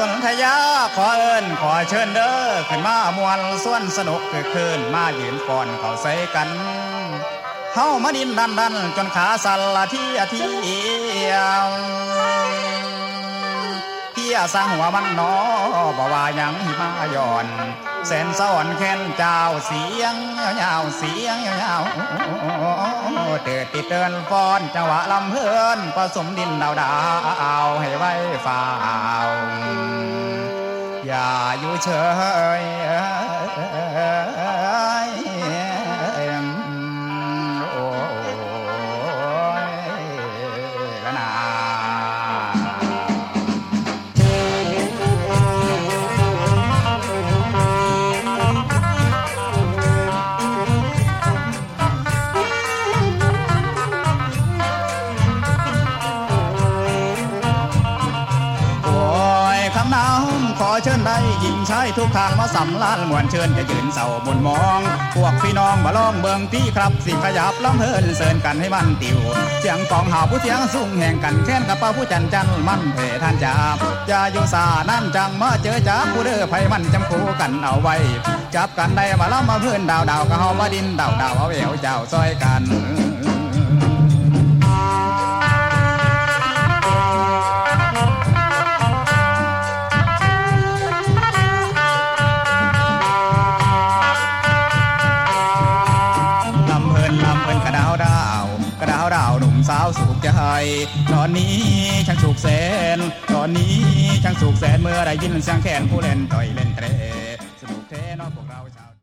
นทยาขอเอิญขอเชิญเด้อขึ้นมามวนส่วนสนุกคือคืนมายืนก่อนเขาใส่กันเฮามาดินดันจนขาสั่นละที่สร้างหัวมันนอบ่ว่ายังมาย่อนแสนซ้อนแค้นเจ้าเสียงยาวเสียงยาวเตือนติดเตือนฟ้อนจังหวะลำเพื่อนผสมดินดาวให้ไว้ฝ่าวอย่าอยู่เฉยขอเชิญได้หญิงชายทุกทางมาสำลานมวนเชิญจะยืนเศร้าบนมองพวกพี่น้องมาลองเบิ่งพี่ครับสิขยับลำเพลินเสินกันให้มันติวเสียงกองหาผู้เสียงสูงแห่งกันแค้นกับป้าผู้จันจันมันเพท่านจับอย่าอยู่สานั่นจังมาเจอจับผู้เด้อไผมันจำคู่กันเอาไว้จับกันได้มาล้ำมาเพื่อนดาวก็เฮามาดินดาวเอาเอวเจ้าซอยกันหนุ่มสาวสุขใจตอนนี้ช่างสุขแสนตอนนี้ช่างสุขแสนเมื่อได้ยินเสียงแขนผู้เล่นต่อยเล่นเตะสนุกแท้น้องพวกเราชาว